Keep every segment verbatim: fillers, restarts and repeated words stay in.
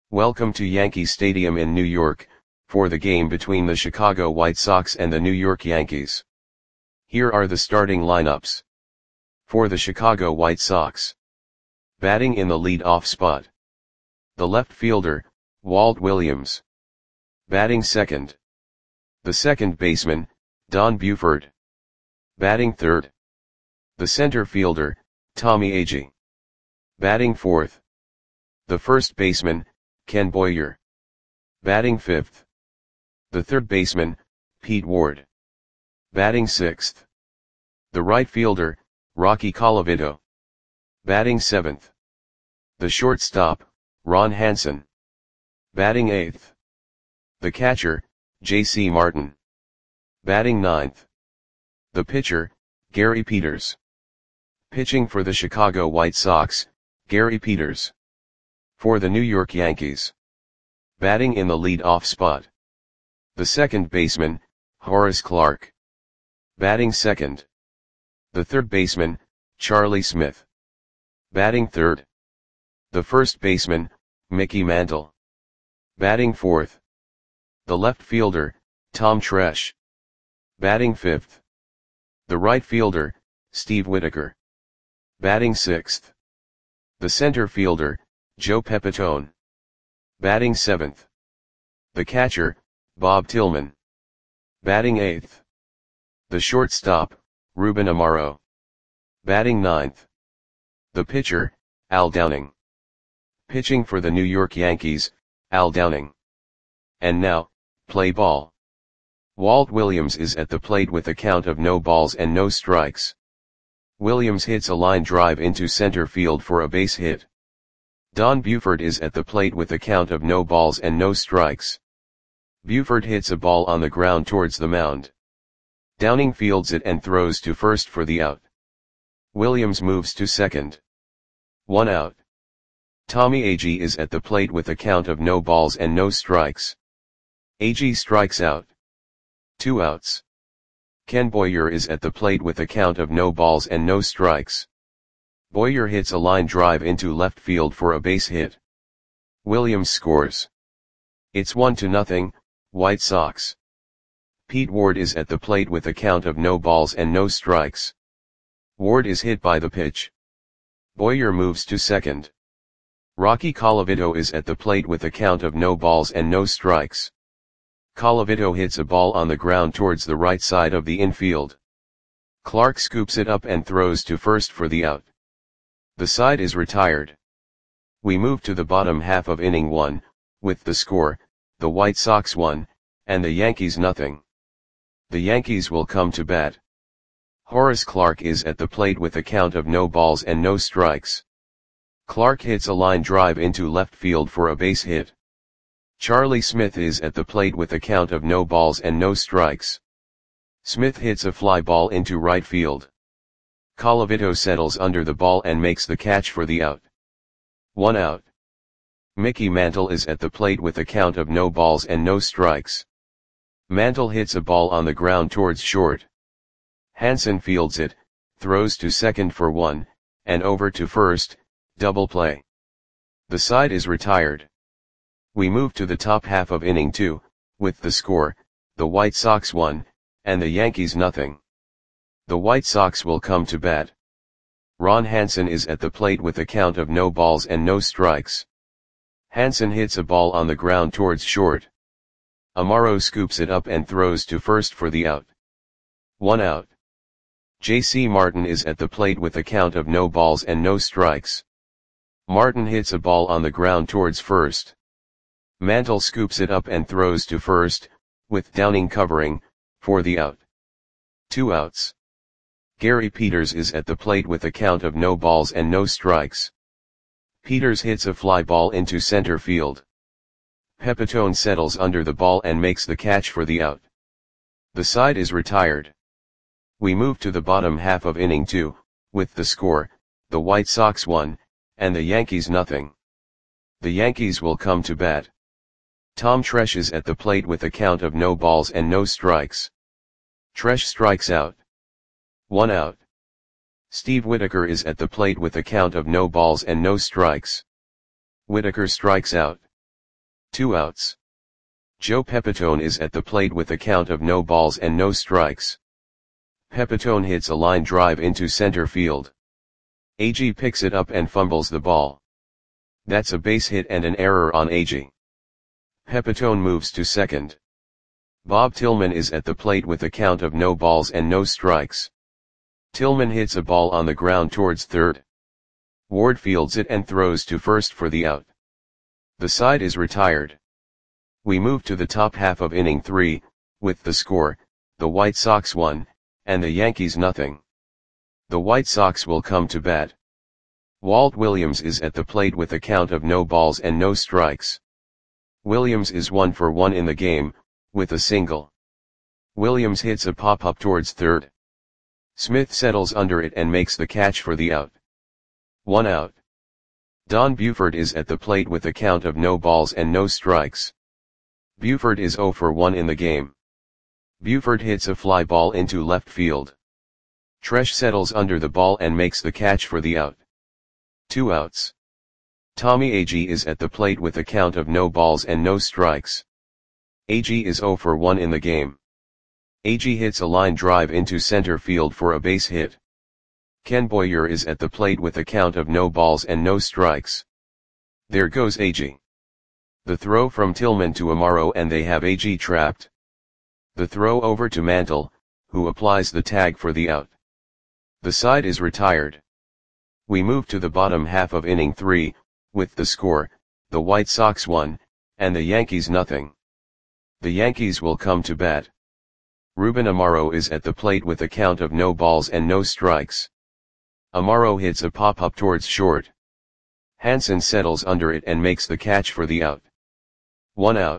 Welcome to Yankee Stadium in New York, for the game between the Chicago White Sox and the New York Yankees. Here are the starting lineups. For the Chicago White Sox. Batting in the lead-off spot. The left fielder, Walt Williams. Batting second. The second baseman, Don Buford. Batting third. The center fielder, Tommy Agee. Batting fourth. The first baseman, Ken Boyer. Batting fifth. The third baseman, Pete Ward. Batting sixth. The right fielder, Rocky Colavito. Batting seventh. The shortstop, Ron Hansen. Batting eighth. The catcher, J C Martin. Batting ninth. The pitcher, Gary Peters. Pitching for the Chicago White Sox, Gary Peters. For the New York Yankees. Batting in the lead-off spot. The second baseman, Horace Clarke. Batting second. The third baseman, Charlie Smith. Batting third. The first baseman, Mickey Mantle. Batting fourth. The left fielder, Tom Tresh. Batting fifth. The right fielder, Steve Whitaker. Batting sixth. The center fielder, Joe Pepitone. Batting seventh. The catcher, Bob Tillman. Batting eighth. The shortstop, Ruben Amaro. Batting ninth. The pitcher, Al Downing. Pitching for the New York Yankees, Al Downing. And now, play ball. Walt Williams is at the plate with a count of no balls and no strikes. Williams hits a line drive into center field for a base hit. Don Buford is at the plate with a count of no balls and no strikes. Buford hits a ball on the ground towards the mound. Downing fields it and throws to first for the out. Williams moves to second. One out. Tommy Agee is at the plate with a count of no balls and no strikes. Agee strikes out. Two outs. Ken Boyer is at the plate with a count of no balls and no strikes. Boyer hits a line drive into left field for a base hit. Williams scores. It's one to nothing, White Sox. Pete Ward is at the plate with a count of no balls and no strikes. Ward is hit by the pitch. Boyer moves to second. Rocky Colavito is at the plate with a count of no balls and no strikes. Colavito hits a ball on the ground towards the right side of the infield. Clarke scoops it up and throws to first for the out. The side is retired. We move to the bottom half of inning one, with the score, the White Sox one, and the Yankees nothing. The Yankees will come to bat. Horace Clarke is at the plate with a count of no balls and no strikes. Clarke hits a line drive into left field for a base hit. Charlie Smith is at the plate with a count of no balls and no strikes. Smith hits a fly ball into right field. Colavito settles under the ball and makes the catch for the out. One out. Mickey Mantle is at the plate with a count of no balls and no strikes. Mantle hits a ball on the ground towards short. Hansen fields it, throws to second for one, and over to first, double play. The side is retired. We move to the top half of inning two, with the score, the White Sox one, and the Yankees nothing. The White Sox will come to bat. Ron Hansen is at the plate with a count of no balls and no strikes. Hansen hits a ball on the ground towards short. Amaro scoops it up and throws to first for the out. One out. J C Martin is at the plate with a count of no balls and no strikes. Martin hits a ball on the ground towards first. Mantle scoops it up and throws to first, with Downing covering, for the out. Two outs. Gary Peters is at the plate with a count of no balls and no strikes. Peters hits a fly ball into center field. Pepitone settles under the ball and makes the catch for the out. The side is retired. We move to the bottom half of inning two, with the score, the White Sox one, and the Yankees nothing. The Yankees will come to bat. Tom Tresh is at the plate with a count of no balls and no strikes. Tresh strikes out. One out. Steve Whitaker is at the plate with a count of no balls and no strikes. Whitaker strikes out. Two outs. Joe Pepitone is at the plate with a count of no balls and no strikes. Pepitone hits a line drive into center field. Agee picks it up and fumbles the ball. That's a base hit and an error on Agee. Pepitone moves to second. Bob Tillman is at the plate with a count of no balls and no strikes. Tillman hits a ball on the ground towards third. Ward fields it and throws to first for the out. The side is retired. We move to the top half of inning three, with the score, the White Sox one, and the Yankees nothing. The White Sox will come to bat. Walt Williams is at the plate with a count of no balls and no strikes. Williams is one for one in the game, with a single. Williams hits a pop-up towards third. Smith settles under it and makes the catch for the out. One out. Don Buford is at the plate with a count of no balls and no strikes. Buford is oh for one in the game. Buford hits a fly ball into left field. Tresh settles under the ball and makes the catch for the out. Two outs. Tommy Agee is at the plate with a count of no balls and no strikes. Agee is oh for one in the game. Agee hits a line drive into center field for a base hit. Ken Boyer is at the plate with a count of no balls and no strikes. There goes Agee. The throw from Tillman to Amaro and they have Agee trapped. The throw over to Mantle, who applies the tag for the out. The side is retired. We move to the bottom half of inning three, with the score, the White Sox one, and the Yankees nothing. The Yankees will come to bat. Ruben Amaro is at the plate with a count of no balls and no strikes. Amaro hits a pop-up towards short. Hansen settles under it and makes the catch for the out. One out.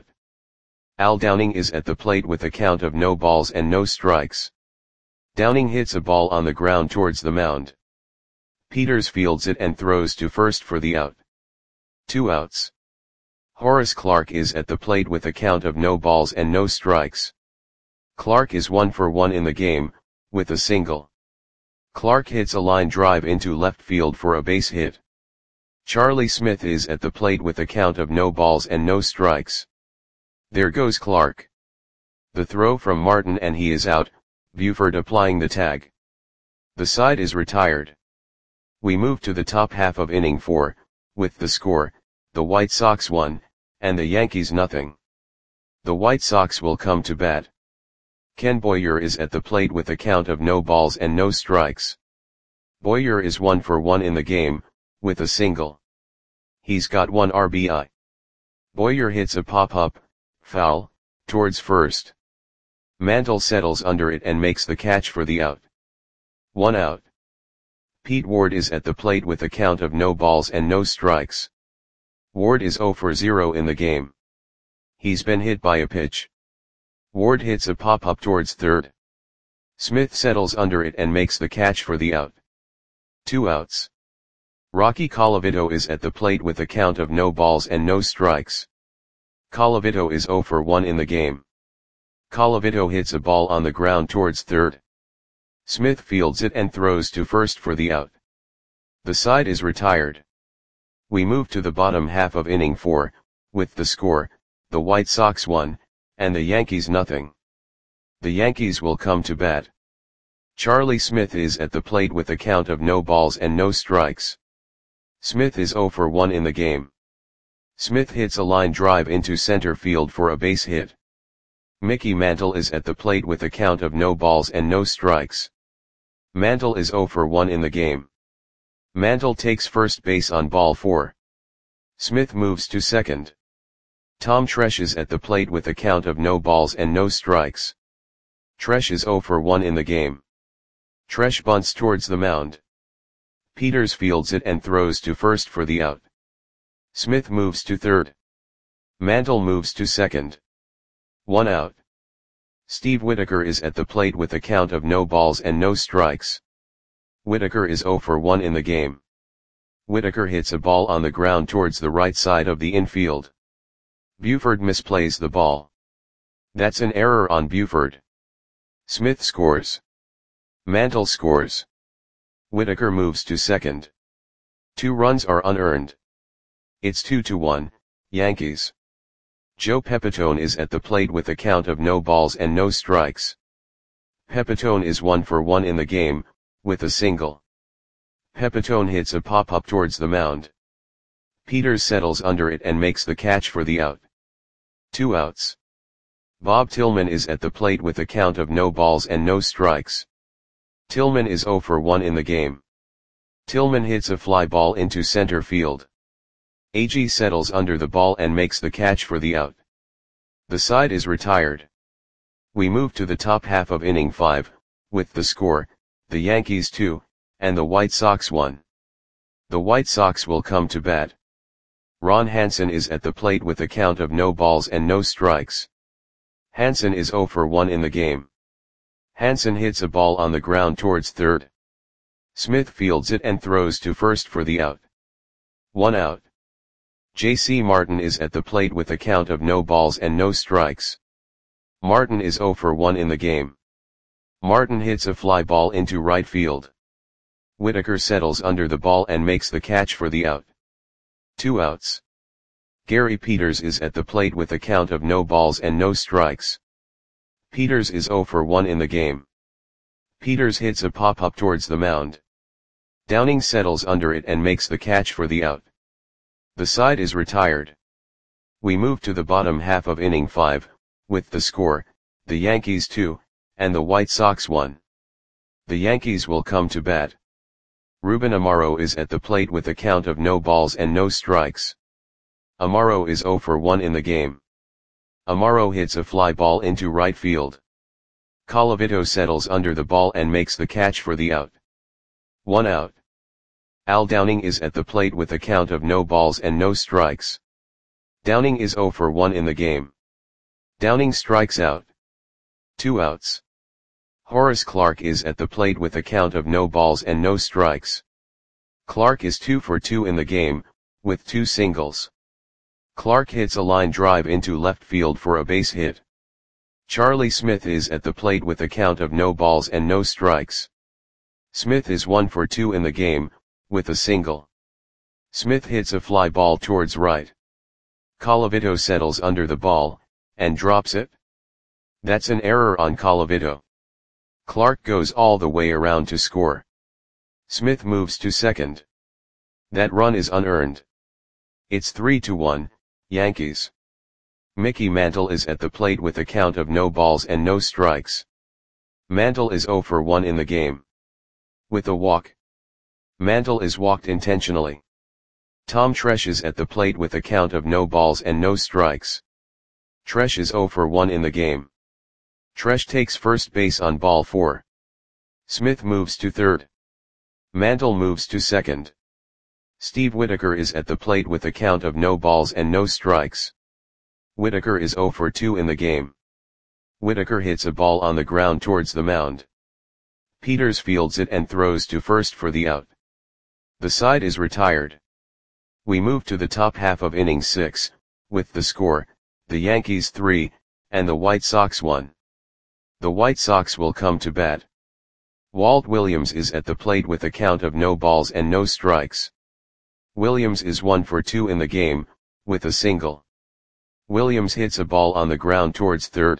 Al Downing is at the plate with a count of no balls and no strikes. Downing hits a ball on the ground towards the mound. Peters fields it and throws to first for the out. Two outs. Horace Clarke is at the plate with a count of no balls and no strikes. Clarke is one for one in the game, with a single. Clarke hits a line drive into left field for a base hit. Charlie Smith is at the plate with a count of no balls and no strikes. There goes Clarke. The throw from Martin and he is out, Buford applying the tag. The side is retired. We move to the top half of inning four, with the score, the White Sox one, and the Yankees nothing. The White Sox will come to bat. Ken Boyer is at the plate with a count of no balls and no strikes. Boyer is one for one in the game, with a single. He's got one R B I. Boyer hits a pop-up, foul, towards first. Mantle settles under it and makes the catch for the out. One out. Pete Ward is at the plate with a count of no balls and no strikes. Ward is oh for zero in the game. He's been hit by a pitch. Ward hits a pop-up towards third. Smith settles under it and makes the catch for the out. Two outs. Rocky Colavito is at the plate with a count of no balls and no strikes. Colavito is oh for one in the game. Colavito hits a ball on the ground towards third. Smith fields it and throws to first for the out. The side is retired. We move to the bottom half of inning four, with the score, the White Sox one, and the Yankees nothing. The Yankees will come to bat. Charlie Smith is at the plate with a count of no balls and no strikes. Smith is oh for one in the game. Smith hits a line drive into center field for a base hit. Mickey Mantle is at the plate with a count of no balls and no strikes. Mantle is oh for one in the game. Mantle takes first base on ball four. Smith moves to second. Tom Tresh is at the plate with a count of no balls and no strikes. Tresh is oh for one in the game. Tresh bunts towards the mound. Peters fields it and throws to first for the out. Smith moves to third. Mantle moves to second. One out. Steve Whitaker is at the plate with a count of no balls and no strikes. Whitaker is oh for one in the game. Whitaker hits a ball on the ground towards the right side of the infield. Buford misplays the ball. That's an error on Buford. Smith scores. Mantle scores. Whitaker moves to second. Two runs are unearned. It's two to one, Yankees. Joe Pepitone is at the plate with a count of no balls and no strikes. Pepitone is one for one in the game, with a single. Pepitone hits a pop-up towards the mound. Peters settles under it and makes the catch for the out. Two outs. Bob Tillman is at the plate with a count of no balls and no strikes. Tillman is zero for one in the game. Tillman hits a fly ball into center field. Agee settles under the ball and makes the catch for the out. The side is retired. We move to the top half of inning five, with the score, the Yankees two, and the White Sox one. The White Sox will come to bat. Ron Hansen is at the plate with a count of no balls and no strikes. Hansen is zero for one in the game. Hansen hits a ball on the ground towards third. Smith fields it and throws to first for the out. One out. J C Martin is at the plate with a count of no balls and no strikes. Martin is zero for one in the game. Martin hits a fly ball into right field. Whitaker settles under the ball and makes the catch for the out. Two outs. Gary Peters is at the plate with a count of no balls and no strikes. Peters is zero for one in the game. Peters hits a pop-up towards the mound. Downing settles under it and makes the catch for the out. The side is retired. We move to the bottom half of inning five, with the score, the Yankees two, and the White Sox one. The Yankees will come to bat. Ruben Amaro is at the plate with a count of no balls and no strikes. Amaro is zero for one in the game. Amaro hits a fly ball into right field. Colavito settles under the ball and makes the catch for the out. One out. Al Downing is at the plate with a count of no balls and no strikes. Downing is zero for one in the game. Downing strikes out. Two outs. Horace Clarke is at the plate with a count of no balls and no strikes. Clarke is two for two in the game, with two singles. Clarke hits a line drive into left field for a base hit. Charlie Smith is at the plate with a count of no balls and no strikes. Smith is one for two in the game, with a single. Smith hits a fly ball towards right. Colavito settles under the ball, and drops it. That's an error on Colavito. Clarke goes all the way around to score. Smith moves to second. That run is unearned. It's three to one, Yankees. Mickey Mantle is at the plate with a count of no balls and no strikes. Mantle is zero for one in the game. With a walk. Mantle is walked intentionally. Tom Tresh is at the plate with a count of no balls and no strikes. Tresh is zero for one in the game. Tresh takes first base on ball four. Smith moves to third. Mantle moves to second. Steve Whitaker is at the plate with a count of no balls and no strikes. Whitaker is zero for two in the game. Whitaker hits a ball on the ground towards the mound. Peters fields it and throws to first for the out. The side is retired. We move to the top half of inning six, with the score, the Yankees three, and the White Sox one. The White Sox will come to bat. Walt Williams is at the plate with a count of no balls and no strikes. Williams is one for two in the game, with a single. Williams hits a ball on the ground towards third.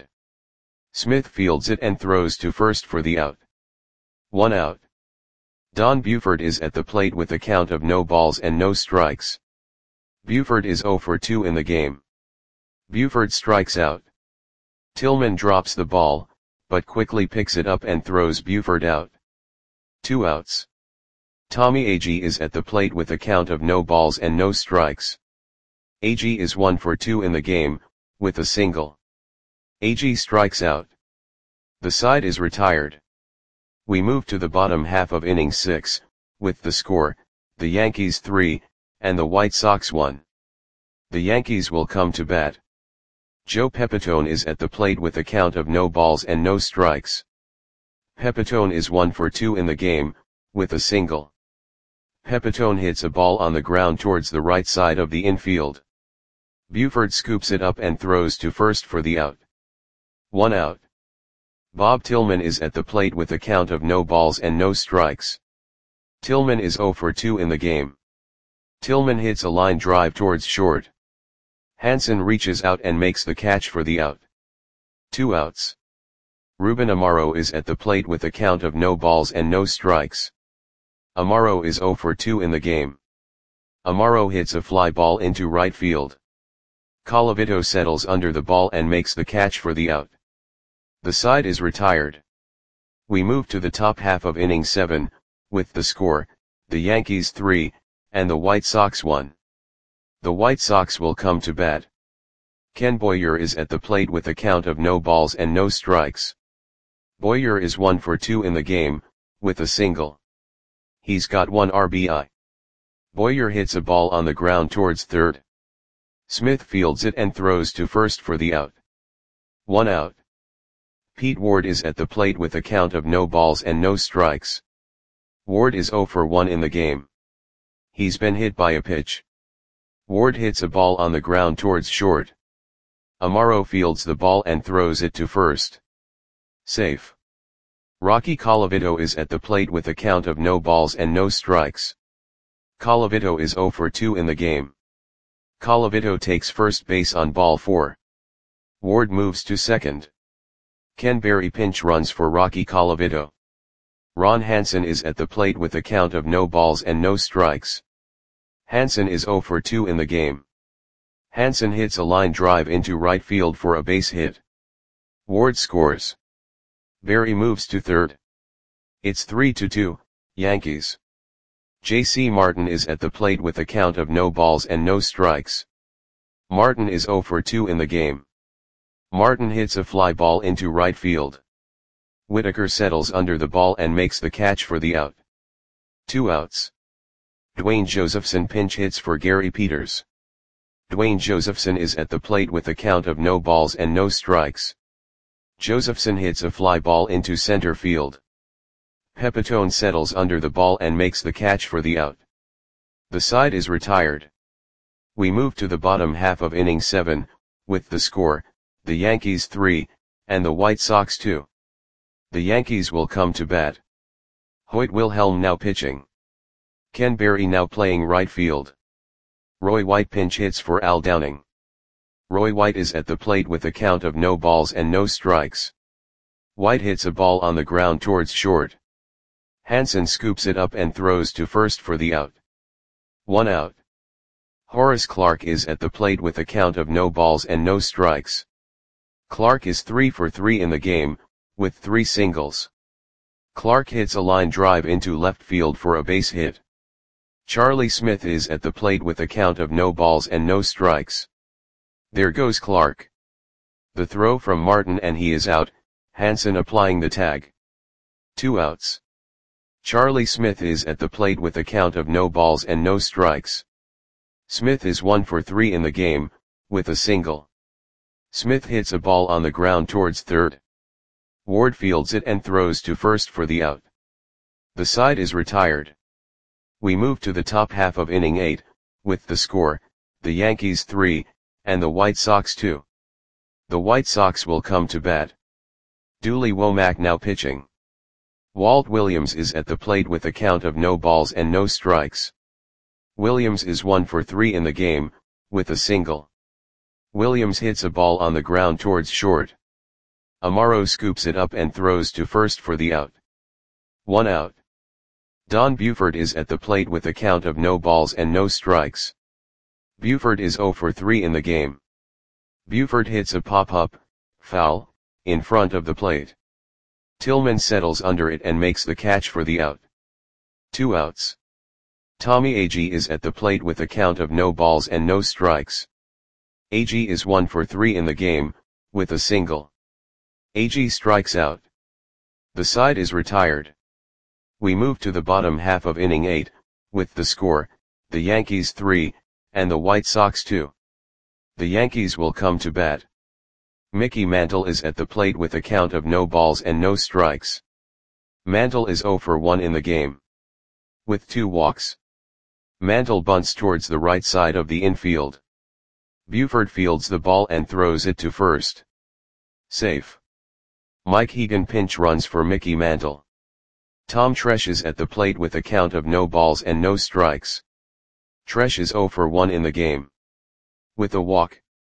Smith fields it and throws to first for the out. One out. Don Buford is at the plate with a count of no balls and no strikes. Buford is zero for two in the game. Buford strikes out. Tillman drops the ball, but quickly picks it up and throws Buford out. Two outs. Tommy Agee is at the plate with a count of no balls and no strikes. Agee is one for two in the game, with a single. Agee strikes out. The side is retired. We move to the bottom half of inning six, with the score, the Yankees three, and the White Sox one. The Yankees will come to bat. Joe Pepitone is at the plate with a count of no balls and no strikes. Pepitone is one for two in the game, with a single. Pepitone hits a ball on the ground towards the right side of the infield. Buford scoops it up and throws to first for the out. One out. Bob Tillman is at the plate with a count of no balls and no strikes. Tillman is zero for two in the game. Tillman hits a line drive towards short. Hansen reaches out and makes the catch for the out. Two outs. Ruben Amaro is at the plate with a count of no balls and no strikes. Amaro is zero for two in the game. Amaro hits a fly ball into right field. Colavito settles under the ball and makes the catch for the out. The side is retired. We move to the top half of inning seven, with the score, the Yankees three, and the White Sox one. The White Sox will come to bat. Ken Boyer is at the plate with a count of no balls and no strikes. Boyer is one for two in the game, with a single. He's got one R B I. Boyer hits a ball on the ground towards third. Smith fields it and throws to first for the out. One out. Pete Ward is at the plate with a count of no balls and no strikes. Ward is zero for one in the game. He's been hit by a pitch. Ward hits a ball on the ground towards short. Amaro fields the ball and throws it to first. Safe. Rocky Colavito is at the plate with a count of no balls and no strikes. Colavito is zero for two in the game. Colavito takes first base on ball four. Ward moves to second. Ken Berry pinch runs for Rocky Colavito. Ron Hansen is at the plate with a count of no balls and no strikes. Hansen is zero for two in the game. Hansen hits a line drive into right field for a base hit. Ward scores. Berry moves to third. It's three to two, Yankees. J C Martin is at the plate with a count of no balls and no strikes. Martin is zero for two in the game. Martin hits a fly ball into right field. Whitaker settles under the ball and makes the catch for the out. Two outs. Dwayne Josephson pinch hits for Gary Peters. Dwayne Josephson is at the plate with a count of no balls and no strikes. Josephson hits a fly ball into center field. Pepitone settles under the ball and makes the catch for the out. The side is retired. We move to the bottom half of inning seven, with the score, the Yankees three, and the White Sox two. The Yankees will come to bat. Hoyt Wilhelm now pitching. Ken Berry now playing right field. Roy White pinch hits for Al Downing. Roy White is at the plate with a count of no balls and no strikes. White hits a ball on the ground towards short. Hansen scoops it up and throws to first for the out. One out. Horace Clarke is at the plate with a count of no balls and no strikes. Clarke is three for three in the game, with three singles. Clarke hits a line drive into left field for a base hit. Charlie Smith is at the plate with a count of no balls and no strikes. There goes Clarke. The throw from Martin and he is out, Hansen applying the tag. Two outs. Charlie Smith is at the plate with a count of no balls and no strikes. Smith is one for three in the game, with a single. Smith hits a ball on the ground towards third. Ward fields it and throws to first for the out. The side is retired. We move to the top half of inning eight, with the score, the Yankees three, and the White Sox two. The White Sox will come to bat. Dooley Womack now pitching. Walt Williams is at the plate with a count of no balls and no strikes. Williams is one for three in the game, with a single. Williams hits a ball on the ground towards short. Amaro scoops it up and throws to first for the out. One out. Don Buford is at the plate with a count of no balls and no strikes. Buford is zero for three in the game. Buford hits a pop-up, foul, in front of the plate. Tillman settles under it and makes the catch for the out. Two outs. Tommy Agee is at the plate with a count of no balls and no strikes. Agee is one for three in the game, with a single. Agee strikes out. The side is retired. We move to the bottom half of inning eight, with the score, the Yankees three, and the White Sox two. The Yankees will come to bat. Mickey Mantle is at the plate with a count of no balls and no strikes. Mantle is zero for one in the game. With two walks. Mantle bunts towards the right side of the infield. Buford fields the ball and throws it to first. Safe. Mike Hegan pinch runs for Mickey Mantle. Tom Tresh is at the plate with a count of no balls and no strikes. Tresh is zero for one in the game. With a walk,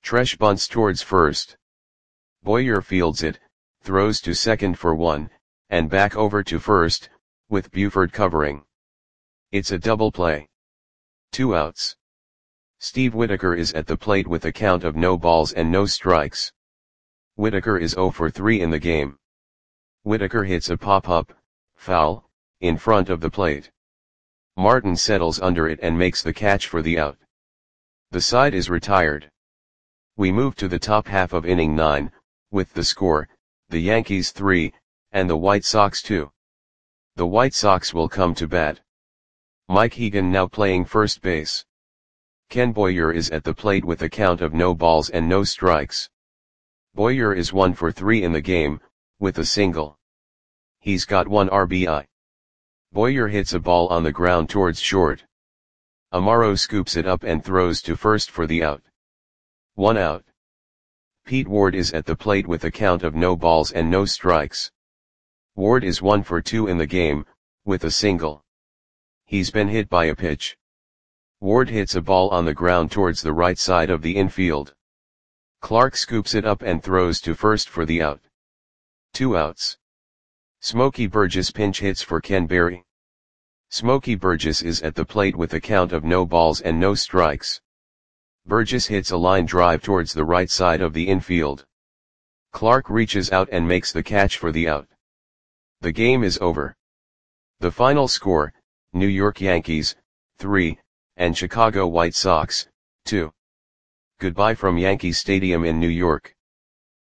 Tresh bunts towards first. Boyer fields it, throws to second for one, and back over to first, with Buford covering. It's a double play. Two outs. Steve Whitaker is at the plate with a count of no balls and no strikes. Whitaker is oh for three in the game. Whitaker hits a pop-up, foul, in front of the plate. Martin settles under it and makes the catch for the out. The side is retired. We move to the top half of inning nine, with the score, the Yankees three, and the White Sox two. The White Sox will come to bat. Mike Hegan now playing first base. Ken Boyer is at the plate with a count of no balls and no strikes. Boyer is one for three in the game, with a single. He's got one R B I. Boyer hits a ball on the ground towards short. Amaro scoops it up and throws to first for the out. One out. Pete Ward is at the plate with a count of no balls and no strikes. Ward is one for two in the game, with a single. He's been hit by a pitch. Ward hits a ball on the ground towards the right side of the infield. Clark scoops it up and throws to first for the out. Two outs. Smokey Burgess pinch hits for Ken Berry. Smokey Burgess is at the plate with a count of no balls and no strikes. Burgess hits a line drive towards the right side of the infield. Clark reaches out and makes the catch for the out. The game is over. The final score, New York Yankees, three, and Chicago White Sox, two. Goodbye from Yankee Stadium in New York.